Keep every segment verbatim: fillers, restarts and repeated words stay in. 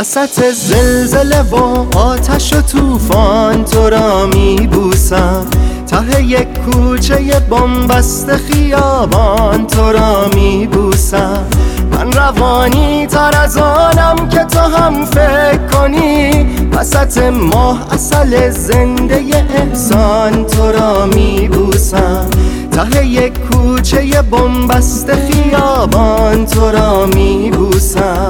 وسط زلزله و آتش و طوفان تو را میبوسم، ته یک کوچه بنبست خیابان تو را میبوسم. من روانی تر از آنم که تو هم فکر کنی، وسط ماه عسل زنده احسان تو را میبوسم، ته یک کوچه بنبست خیابان تو را میبوسم.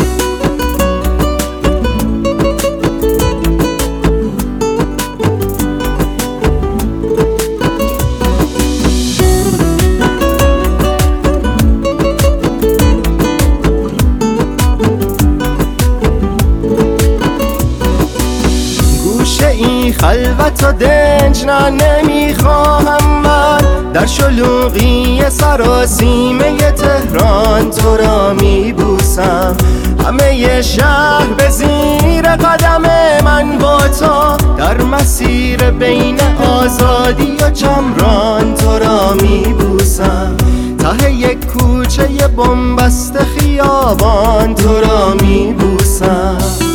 این خلوت و دنج نه نمیخواهم من، در شلوغی سراسیمه تهران تو را میبوسم. همه شهر به زیر قدم من با تو، در مسیر بین آزادی و چمران تو را میبوسم، ته یک کوچه بنبست خیابان تو را میبوسم.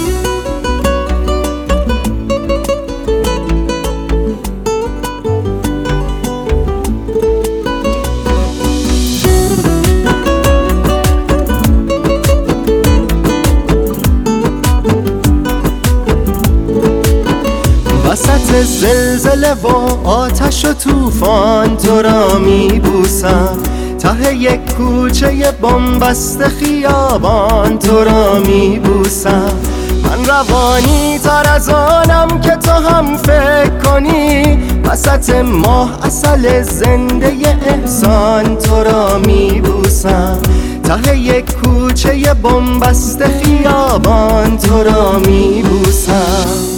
وسط زلزله و آتش و طوفان تو را میبوسم، ته یک کوچه بنبست خیابان تو را میبوسم. من روانی تر از آنم که تو هم فکر کنی، وسط ماه عسل زنده احسان تو را میبوسم، ته یک کوچه بنبست خیابان تو را میبوسم.